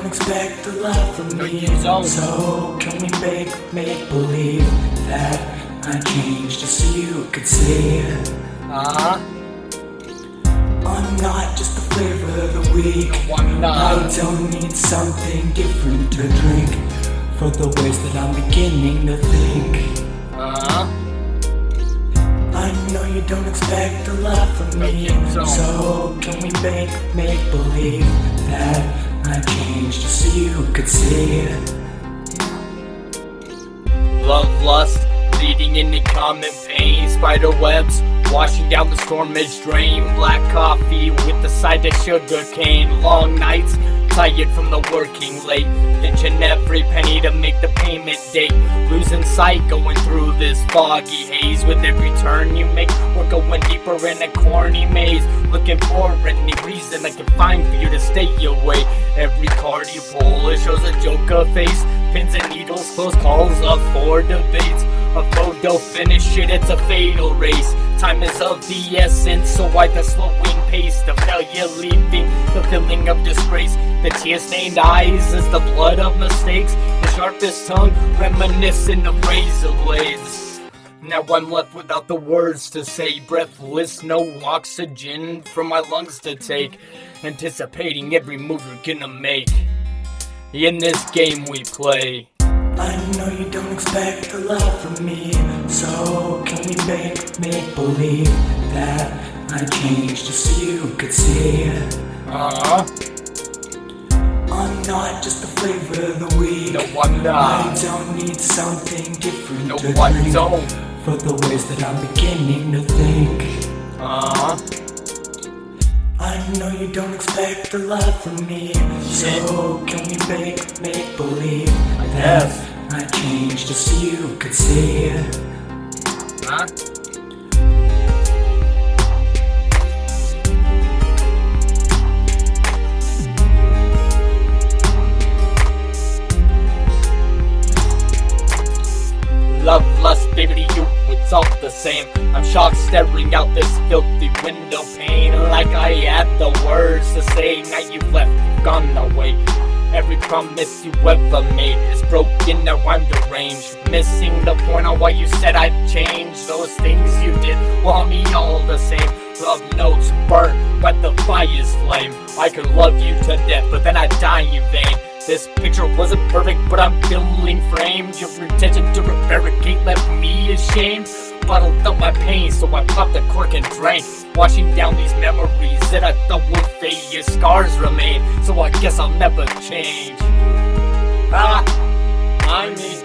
expect a lot from No, me. you don't. So can we make believe that I changed just so you could see? I'm not just the flavor of the week. I'm not. I don't need something different to drink for the ways that I'm beginning to think. I know you don't expect a lot from me. So can we make believe that I changed just so you could see? Love, lust, bleeding into common pain. Spider webs washing down the stormage drain. Black coffee with the side of sugar cane. Long nights, tired from the working late. Pinching every penny to make the payment date. Losing sight, going through this foggy haze. With every turn you make, we're going deeper in a corny maze. Looking for any reason I can find for you to stay away. Every card you pull, it shows a Joker face. Pins and needles, close calls up for debates. A photo finish it, it's a fatal race. Time is of the essence, so why the slowing pace? The failure leaving, the feeling of disgrace. The tear-stained eyes is the blood of mistakes. The sharpest tongue reminiscent of razor blades. Now I'm left without the words to say. Breathless, no oxygen for my lungs to take. Anticipating every move you're gonna make in this game we play. I know you don't expect a lot from me. So can we make believe that I changed just so you could see? I'm not just the flavor of the week. No, I'm not. I don't need something different No, to I drink don't. for the ways that I'm beginning to think. I know you don't expect a lot from me. So can we make believe that I changed just so you could see? Love, lust, baby, to you, it's all the same. I'm shocked staring out this filthy window pane. Like I had the words to say. Now you've left, you've gone away. Every promise you ever made is broken, now I'm deranged. Missing the point on why you said I'd change. Those things you did want me all the same. Love notes burnt by the fire's flame. I could love you to death, but then I'd die in vain. This picture wasn't perfect, but I'm feeling framed. Your intention to prevaricate left me ashamed. Bottled up my pain, so I popped the cork and drank. Washing down these memories that I thought would fade. Your scars remain, so I guess I'll never change. I mean